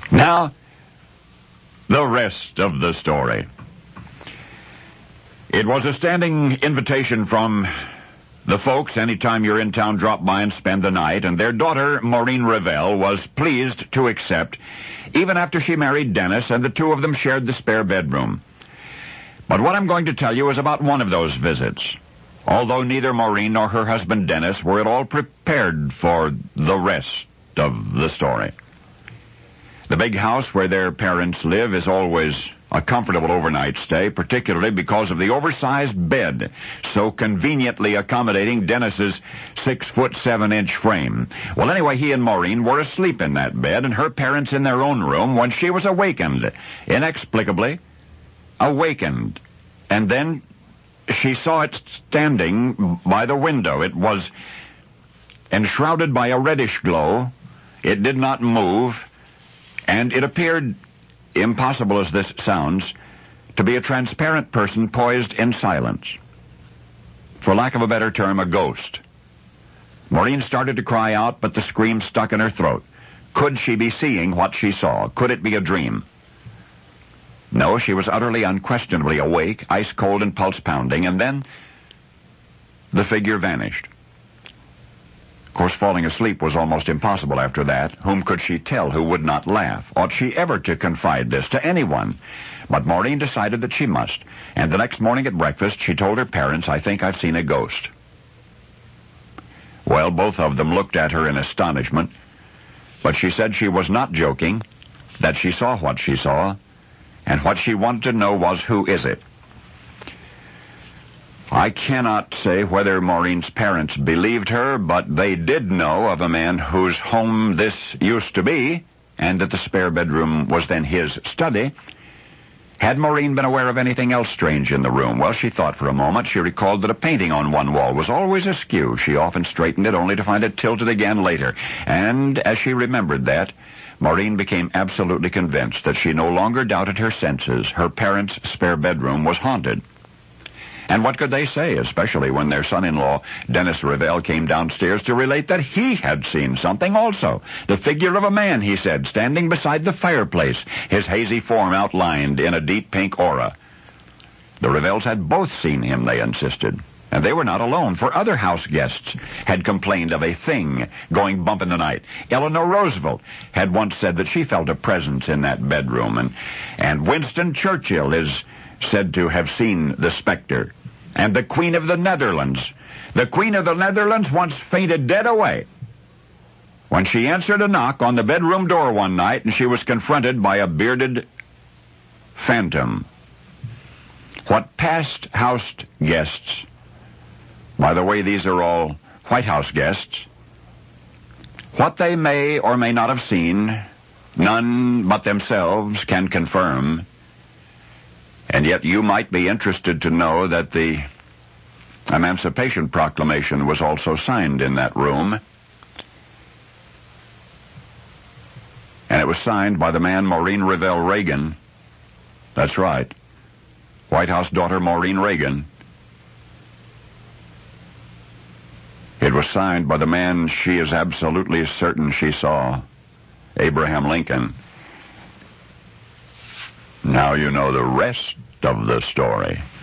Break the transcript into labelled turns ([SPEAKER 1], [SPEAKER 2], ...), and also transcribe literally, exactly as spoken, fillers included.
[SPEAKER 1] Now, the rest of the story. It was a standing invitation from the folks, anytime you're in town, drop by and spend the night, and their daughter, Maureen Revelle, was pleased to accept, even after she married Dennis, and the two of them shared the spare bedroom. But what I'm going to tell you is about one of those visits. Although neither Maureen nor her husband Dennis were at all prepared for the rest of the story. The big house where their parents live is always a comfortable overnight stay, particularly because of the oversized bed, so conveniently accommodating Dennis's six-foot-seven-inch frame. Well, anyway, he and Maureen were asleep in that bed, and her parents in their own room, when she was awakened, inexplicably awakened. And then she saw it standing by the window. It was enshrouded by a reddish glow. It did not move, and it appeared, impossible as this sounds, to be a transparent person poised in silence. For lack of a better term, a ghost. Maureen started to cry out, but the scream stuck in her throat. Could she be seeing what she saw? Could it be a dream? No, she was utterly, unquestionably awake, ice-cold and pulse-pounding, and then the figure vanished. Of course, falling asleep was almost impossible after that. Whom could she tell who would not laugh? Ought she ever to confide this to anyone? But Maureen decided that she must, and the next morning at breakfast she told her parents, "I think I've seen a ghost." Well, both of them looked at her in astonishment, but she said she was not joking, that she saw what she saw, and what she wanted to know was, who is it? I cannot say whether Maureen's parents believed her, but they did know of a man whose home this used to be, and that the spare bedroom was then his study. Had Maureen been aware of anything else strange in the room? Well, she thought for a moment. She recalled that a painting on one wall was always askew. She often straightened it only to find it tilted again later. And as she remembered that, Maureen became absolutely convinced that she no longer doubted her senses. Her parents' spare bedroom was haunted. And what could they say, especially when their son-in-law, Dennis Revelle, came downstairs to relate that he had seen something also. The figure of a man, he said, standing beside the fireplace, his hazy form outlined in a deep pink aura. The Revelles had both seen him, they insisted. And they were not alone, for other house guests had complained of a thing going bump in the night. Eleanor Roosevelt had once said that she felt a presence in that bedroom, and, and Winston Churchill is said to have seen the specter. And the Queen of the Netherlands, the Queen of the Netherlands once fainted dead away when she answered a knock on the bedroom door one night, and she was confronted by a bearded phantom. What past house guests, by the way, these are all White House guests, what they may or may not have seen, none but themselves can confirm. And yet you might be interested to know that the Emancipation Proclamation was also signed in that room. And it was signed by the man Maureen Revelle Reagan. That's right. White House daughter Maureen Reagan. It was signed by the man she is absolutely certain she saw, Abraham Lincoln. Now you know the rest of the story.